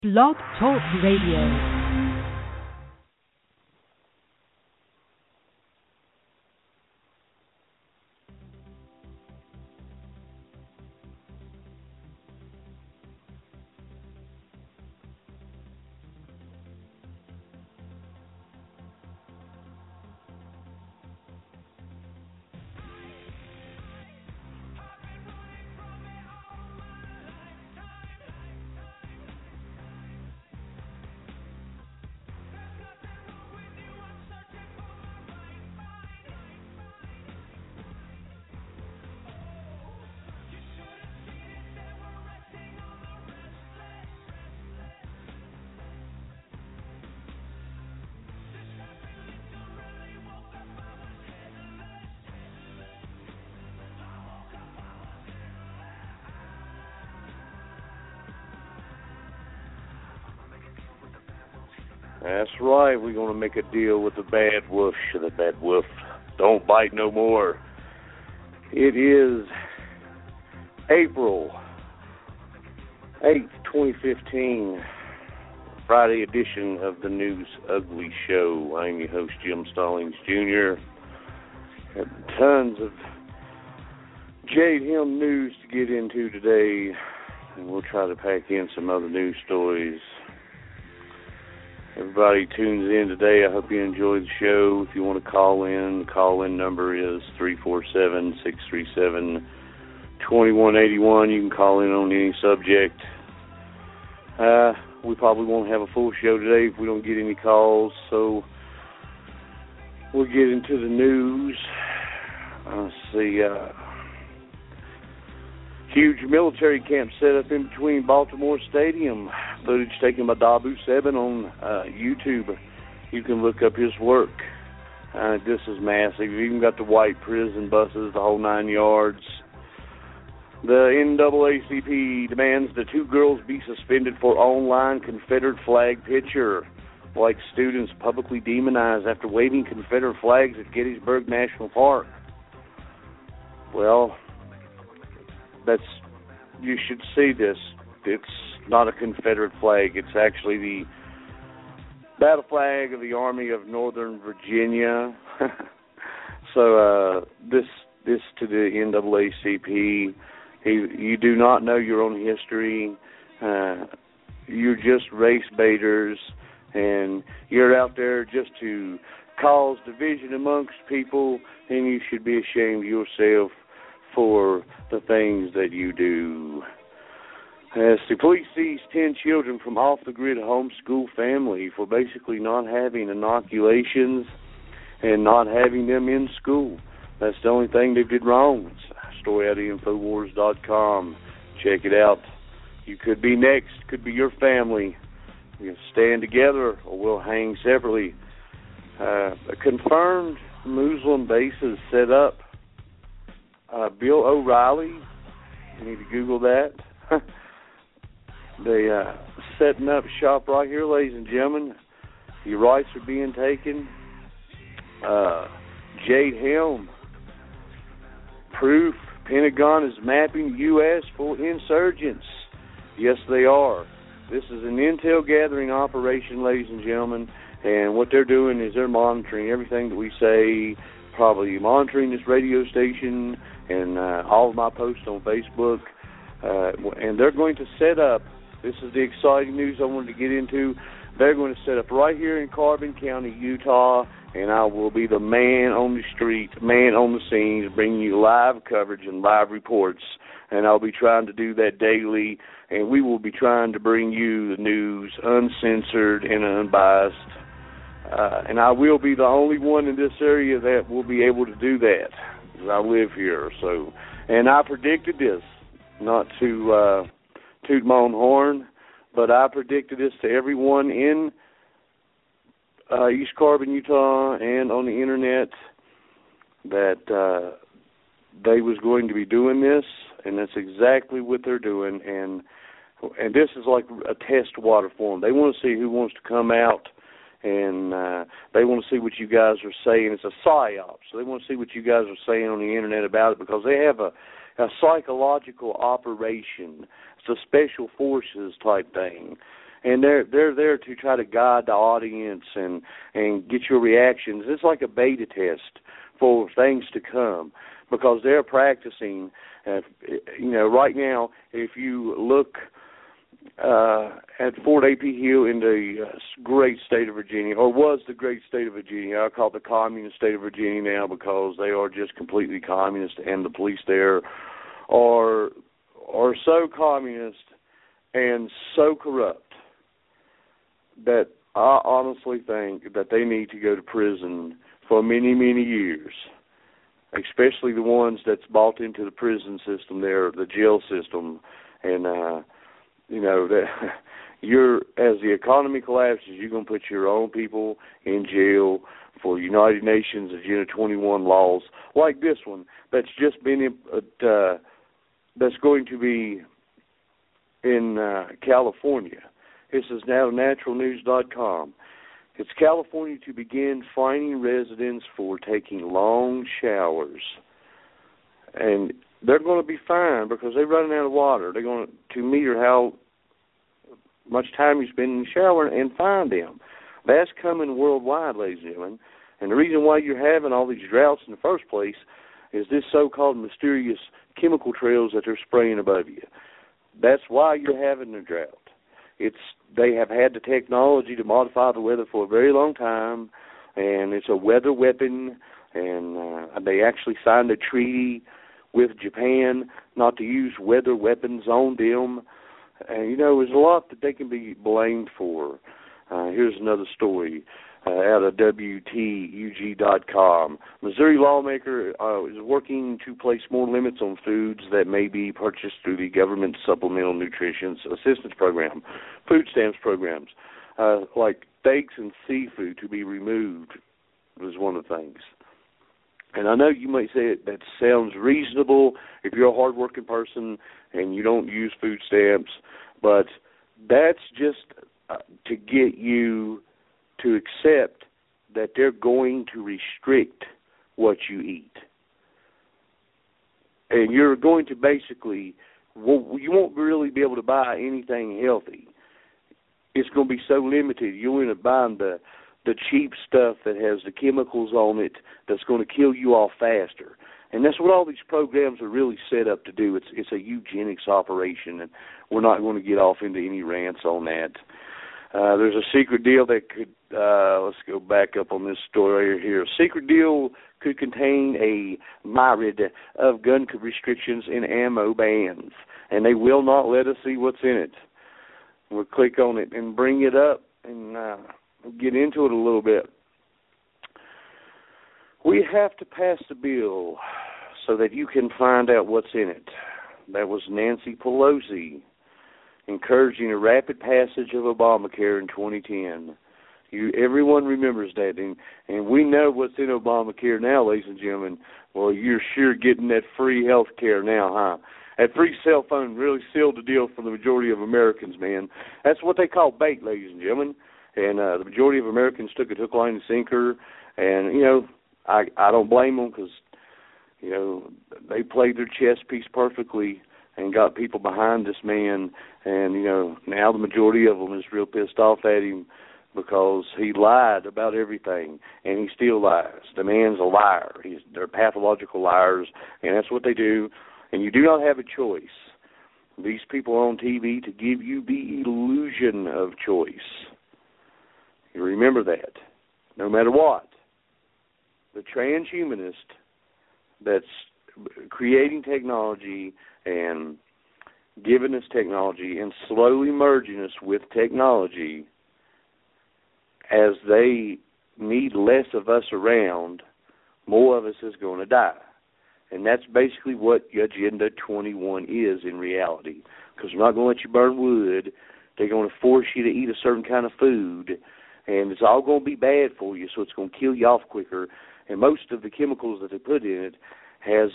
Blog Talk Radio. That's right. We're going to make a deal with the bad wolf. The bad wolf don't bite no more. It is April 8th, 2015, Friday edition of the News Ugly Show. I'm your host, Jim Stallings Jr. Have tons of Jade Helm news to get into today, and we'll try to pack in some other news stories. Everybody tunes in today. I hope you enjoy the show. If you want to call in, the call-in number is 347-637-2181. You can call in on any subject. We probably won't have a full show today if we don't get any calls, so we'll get into the news. Let's see. Huge military camp set up in between Baltimore Stadium. Footage taken by Dabu Sebin on YouTube. You can look up his work. This is massive. You've even got the white prison buses, the whole 9 yards. The NAACP demands the two girls be suspended for online Confederate flag picture. White students publicly demonized after waving Confederate flags at Gettysburg National Park. Well, you should see this. It's not a Confederate flag. It's actually the battle flag of the Army of Northern Virginia. So this to the NAACP. You do not know your own history. You're just race baiters, and you're out there just to cause division amongst people, and you should be ashamed of yourself for the things that you do. As the police seized 10 children from off-the-grid homeschool family for basically not having inoculations and not having them in school. That's the only thing they did wrong. It's a story out of Infowars.com. Check it out. You could be next. Could be your family. You can stand together or we'll hang separately. A confirmed Muslim base is set up. Bill O'Reilly, you need to Google that. They setting up shop right here, ladies and gentlemen. Your rights are being taken. Jade Helm, proof Pentagon is mapping U.S. for insurgents. Yes, they are. This is an intel gathering operation, ladies and gentlemen, and what they're doing is they're monitoring everything that we say, probably monitoring this radio station and all of my posts on Facebook, and they're going to set up, this is the exciting news I wanted to get into, they're going to set up right here in Carbon County, Utah, and I will be the man on the street, man on the scenes, bringing you live coverage and live reports, and I'll be trying to do that daily, and we will be trying to bring you the news uncensored and unbiased, and I will be the only one in this area that will be able to do that. I live here, so, and I predicted this, not to toot my own horn, but I predicted this to everyone in East Carbon, Utah, and on the internet that they was going to be doing this, and that's exactly what they're doing, and this is like a test water for them. They want to see who wants to come out, and they want to see what you guys are saying. It's a psyop, so they want to see what you guys are saying on the internet about it because they have a psychological operation. It's a special forces type thing, and they're there to try to guide the audience and get your reactions. It's like a beta test for things to come, because they're practicing. Right now, if you look at Fort A.P. Hill in the great state of Virginia, or was the great state of Virginia. I call it the communist state of Virginia now, because they are just completely communist, and the police there are so communist and so corrupt that I honestly think that they need to go to prison for many, many years, especially the ones that's bought into the prison system there, the jail system. And that you're, as the economy collapses, you're going to put your own people in jail for United Nations Agenda 21 laws like this one that's just been that's going to be in California. This is now naturalnews.com. It's California to begin fining residents for taking long showers. And they're going to be fined because they're running out of water. They're going to meter how much time you spend in the shower and fine them. That's coming worldwide, ladies and gentlemen. And the reason why you're having all these droughts in the first place is this so-called mysterious chemical trails that they're spraying above you. That's why you're having a drought. They have had the technology to modify the weather for a very long time, and it's a weather weapon, and they actually signed a treaty with Japan not to use weather weapons on them. And, there's a lot that they can be blamed for. Here's another story out of WTUG.com. Missouri lawmaker is working to place more limits on foods that may be purchased through the government Supplemental Nutrition Assistance Program, food stamps programs, like steaks and seafood to be removed was one of the things. And I know you might say that sounds reasonable if you're a hardworking person and you don't use food stamps, but that's just to get you to accept that they're going to restrict what you eat. And you're going to basically, you won't really be able to buy anything healthy. It's going to be so limited. You'll end up buying the cheap stuff that has the chemicals on it that's going to kill you off faster. And that's what all these programs are really set up to do. It's a eugenics operation, and we're not going to get off into any rants on that. There's a secret deal that could, let's go back up on this story here. A secret deal could contain a myriad of gun restrictions and ammo bans, and they will not let us see what's in it. We'll click on it and bring it up and get into it a little bit. We have to pass the bill so that you can find out what's in it. That was Nancy Pelosi encouraging a rapid passage of Obamacare in 2010. Everyone remembers that, and we know what's in Obamacare now, ladies and gentlemen. Well, you're sure getting that free health care now, huh? That free cell phone really sealed the deal for the majority of Americans, man. That's what they call bait, ladies and gentlemen. And the majority of Americans took it hook, line, and sinker. And, I don't blame them because, they played their chess piece perfectly and got people behind this man. And, now the majority of them is real pissed off at him because he lied about everything, and he still lies. The man's a liar. They're pathological liars, and that's what they do. And you do not have a choice. These people are on TV to give you the illusion of choice. You remember that, no matter what. The transhumanist that's creating technology and giving us technology and slowly merging us with technology, as they need less of us around, more of us is going to die. And that's basically what Agenda 21 is in reality, because they're not going to let you burn wood. They're going to force you to eat a certain kind of food, and it's all going to be bad for you, so it's going to kill you off quicker. And most of the chemicals that they put in it has,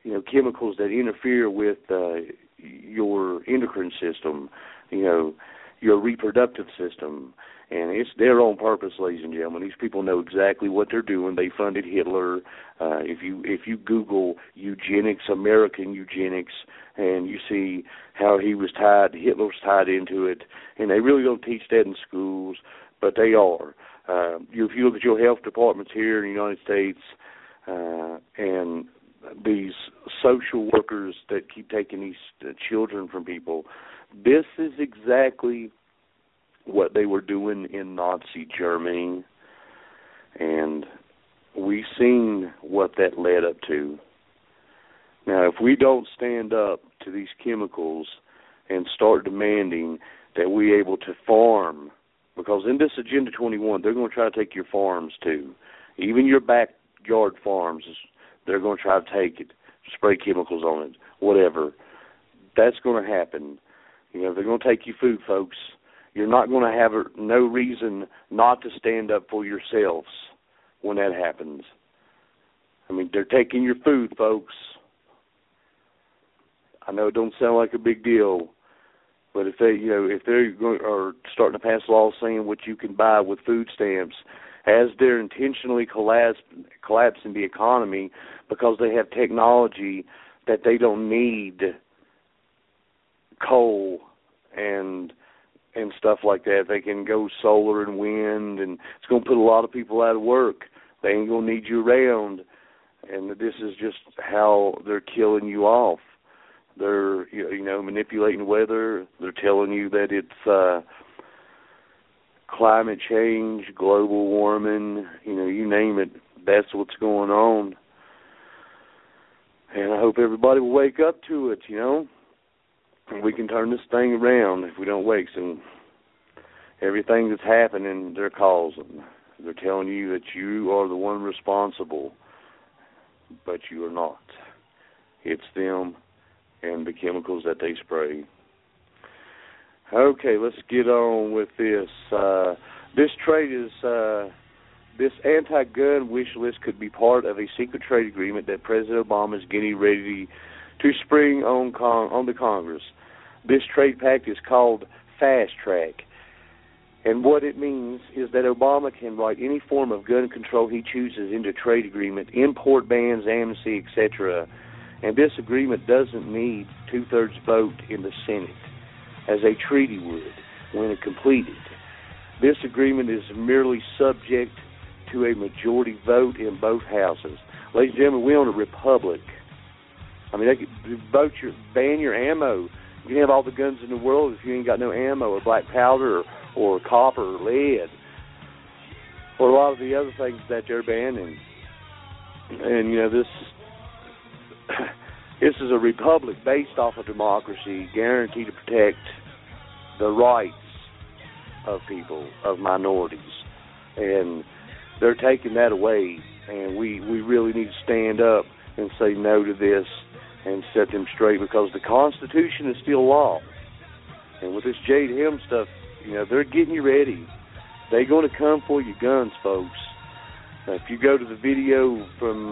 chemicals that interfere with your endocrine system. your reproductive system. And it's there on purpose, ladies and gentlemen. These people know exactly what they're doing. They funded Hitler. If you Google eugenics, American eugenics, and you see how Hitler was tied into it, and they really don't teach that in schools, but they are. If you look at your health departments here in the United States, and these social workers that keep taking these children from people, this is exactly what they were doing in Nazi Germany, and we've seen what that led up to. Now, if we don't stand up to these chemicals and start demanding that we're able to farm, because in this Agenda 21, they're going to try to take your farms too. Even your backyard farms, they're going to try to take it, spray chemicals on it, whatever. That's going to happen. They're going to take your food, folks. You're not going to have no reason not to stand up for yourselves when that happens. I mean, they're taking your food, folks. I know it don't sound like a big deal, but if they are starting to pass laws saying what you can buy with food stamps, as they're intentionally collapsing the economy because they have technology that they don't need coal and stuff like that. They can go solar and wind, and it's going to put a lot of people out of work. They ain't going to need you around, and this is just how they're killing you off. They're manipulating weather. They're telling you that it's climate change, global warming, you name it. That's what's going on. And I hope everybody will wake up to it, We can turn this thing around if we don't wake. So everything that's happening, they're causing. They're telling you that you are the one responsible, but you are not. It's them and the chemicals that they spray. Okay, let's get on with this. This anti-gun wish list could be part of a secret trade agreement that President Obama is getting ready to spring on the Congress. This trade pact is called Fast Track, and what it means is that Obama can write any form of gun control he chooses into a trade agreement, import bans, amnesty, etc., and this agreement doesn't need two-thirds vote in the Senate, as a treaty would when it completed. This agreement is merely subject to a majority vote in both houses. Ladies and gentlemen, we're on a republic. I mean, they could ban your ammo. You can have all the guns in the world if you ain't got no ammo or black powder or copper or lead or a lot of the other things that they're banning. And, this is a republic based off of democracy, guaranteed to protect the rights of people, of minorities. And they're taking that away, and we really need to stand up and say no to this and set them straight, because the Constitution is still law. And with this Jade Helm stuff, they're getting you ready. They're going to come for your guns, folks. Now, if you go to the video from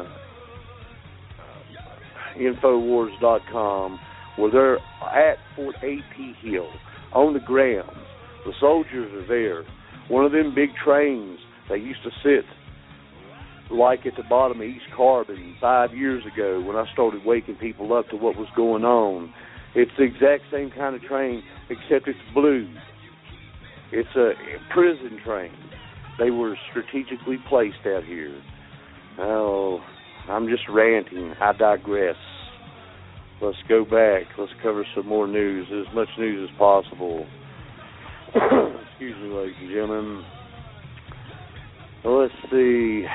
Infowars.com, where they're at Fort A.P. Hill, on the ground, the soldiers are there. One of them big trains, they used to sit like at the bottom of East Carbon 5 years ago when I started waking people up to what was going on. It's the exact same kind of train, except it's blue. It's a prison train. They were strategically placed out here. Oh, I'm just ranting. I digress. Let's go back. Let's cover some more news, as much news as possible. Excuse me, ladies and gentlemen. Let's see.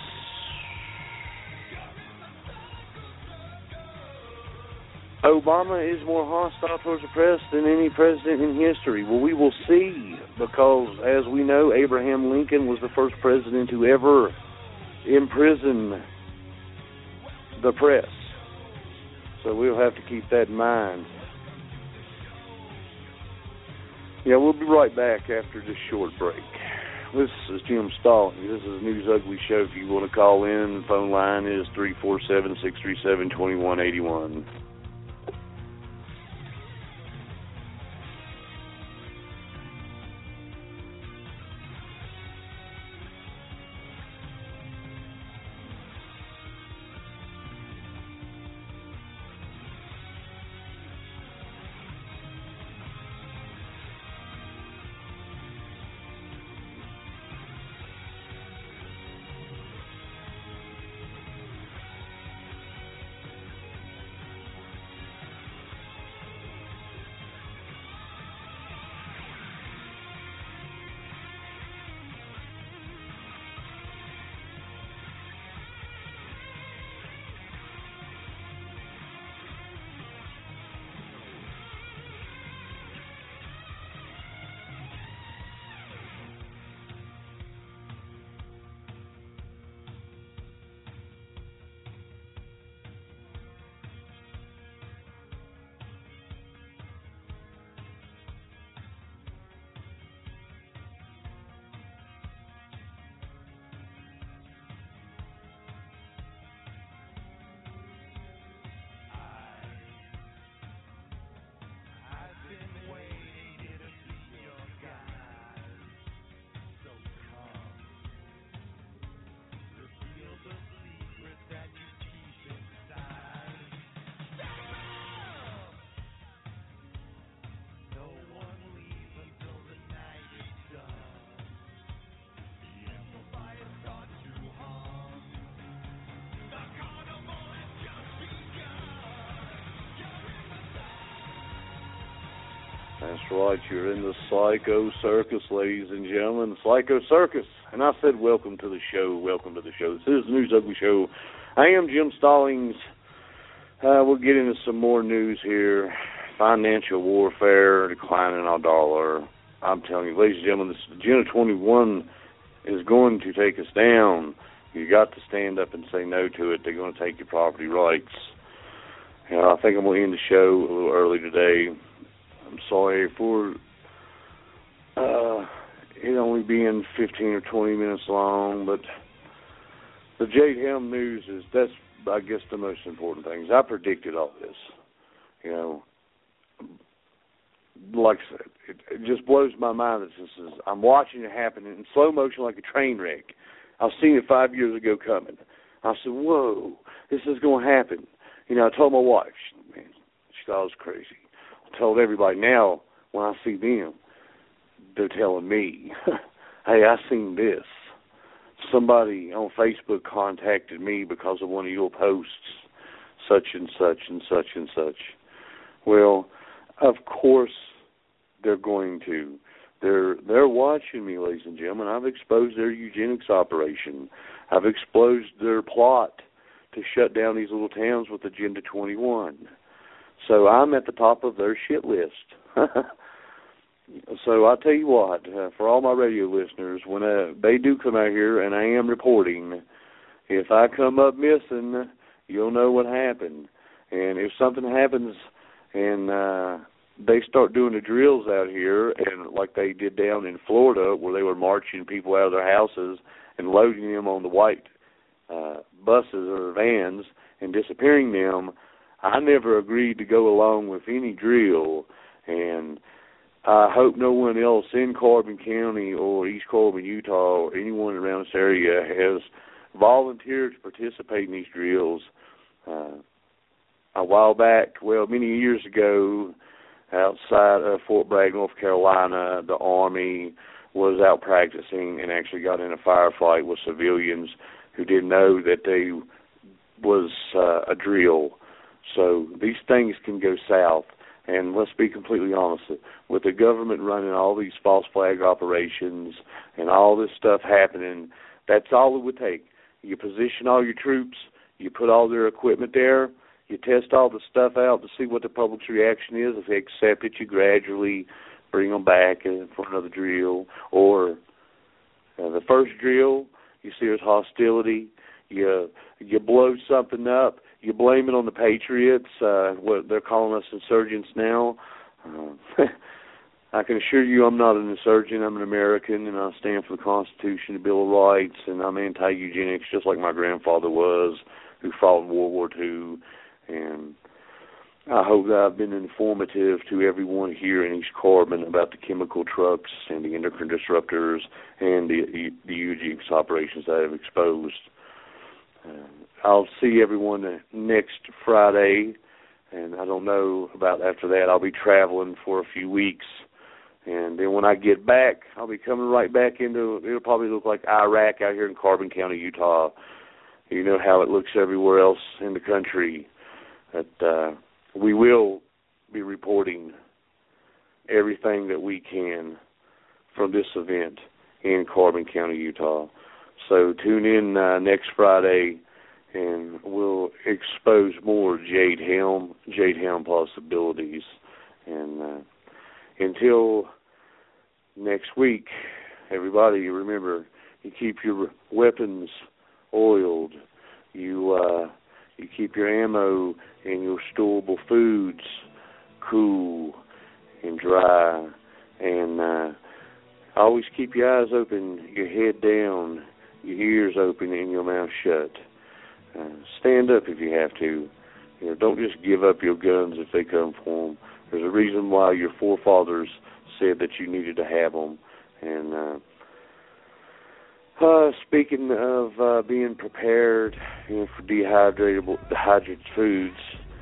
Obama is more hostile towards the press than any president in history. Well, we will see, because, as we know, Abraham Lincoln was the first president to ever imprison the press. So we'll have to keep that in mind. Yeah, we'll be right back after this short break. This is Jim Stalton. This is the News Ugly Show. If you want to call in, the phone line is 347-637-2181. That's right, you're in the Psycho Circus, ladies and gentlemen, Psycho Circus. And I said welcome to the show, welcome to the show. This is the News Ugly Show. I am Jim Stallings. We'll get into some more news here. Financial warfare, declining our dollar. I'm telling you, ladies and gentlemen, this Agenda 21 is going to take us down. You got to stand up and say no to it. They're going to take your property rights. I think I'm going to end the show a little early today. I'm sorry for it only being 15 or 20 minutes long, but the Jade Helm news that's, I guess, the most important thing. I predicted all this. Like I said, it just blows my mind that I'm watching it happen in slow motion like a train wreck. I've seen it 5 years ago coming. I said, whoa, this is going to happen. I told my wife, she thought I was crazy. I told everybody. Now, when I see them, they're telling me, hey, I seen this. Somebody on Facebook contacted me because of one of your posts, such and such and such and such. Well, of course they're going to. They're watching me, ladies and gentlemen. I've exposed their eugenics operation. I've exposed their plot to shut down these little towns with Agenda 21. So I'm at the top of their shit list. So I'll tell you what, for all my radio listeners, when they do come out here and I am reporting, if I come up missing, you'll know what happened. And if something happens and they start doing the drills out here, and like they did down in Florida where they were marching people out of their houses and loading them on the white buses or vans and disappearing them, I never agreed to go along with any drill, and I hope no one else in Carbon County or East Corbin, Utah, or anyone around this area has volunteered to participate in these drills. A while back, many years ago, outside of Fort Bragg, North Carolina, the Army was out practicing and actually got in a firefight with civilians who didn't know that they was a drill. So these things can go south. And let's be completely honest, with the government running all these false flag operations and all this stuff happening, that's all it would take. You position all your troops, you put all their equipment there, you test all the stuff out to see what the public's reaction is. If they accept it, you gradually bring them back for another drill. Or the first drill, you see there's hostility, you blow something up, you blame it on the Patriots, what they're calling us insurgents now. I can assure you I'm not an insurgent. I'm an American, and I stand for the Constitution, the Bill of Rights, and I'm anti-eugenics just like my grandfather was, who fought in World War II. And I hope that I've been informative to everyone here in East Corbin about the chemical trucks and the endocrine disruptors and the eugenics operations that I've exposed. I'll see everyone next Friday, and I don't know about after that. I'll be traveling for a few weeks, and then when I get back, I'll be coming right back into, it'll probably look like Iraq out here in Carbon County, Utah. You know how it looks everywhere else in the country. That we will be reporting everything that we can from this event in Carbon County, Utah. So tune in next Friday, and we'll expose more Jade Helm possibilities. And until next week, everybody, remember, you keep your weapons oiled, you keep your ammo and your storable foods cool and dry, and always keep your eyes open, your head down, your ears open, and your mouth shut. Stand up if you have to. Don't just give up your guns if they come for them. There's a reason why your forefathers said that you needed to have them. And speaking of being prepared for dehydrated foods,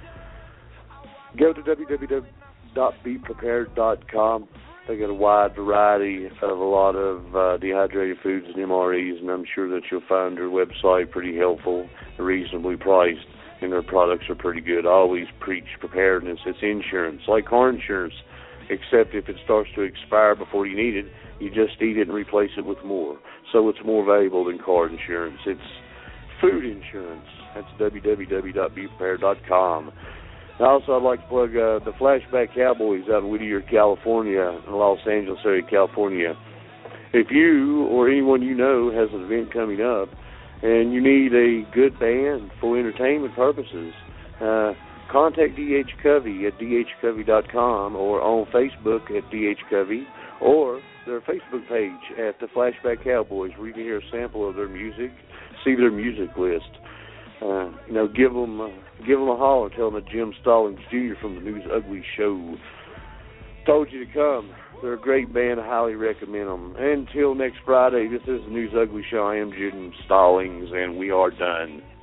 go to www.beprepared.com. They got a wide variety of a lot of dehydrated foods and MREs, and I'm sure that you'll find their website pretty helpful, reasonably priced, and their products are pretty good. I always preach preparedness. It's insurance, like car insurance. except if it starts to expire before you need it, you just eat it and replace it with more. So it's more valuable than car insurance. It's food insurance. That's www.beprepared.com. Also, I'd like to plug the Flashback Cowboys out in Whittier, California, in the Los Angeles area, California. If you or anyone you know has an event coming up and you need a good band for entertainment purposes, contact D.H. Covey at dhcovey.com or on Facebook at D.H. Covey or their Facebook page at the Flashback Cowboys, where you can hear a sample of their music, see their music list. Give them a holler, tell them that Jim Stallings Jr. from the News Ugly Show told you to come. They're a great band. I highly recommend them. Until next Friday, this is the News Ugly Show. I am Jim Stallings, and we are done.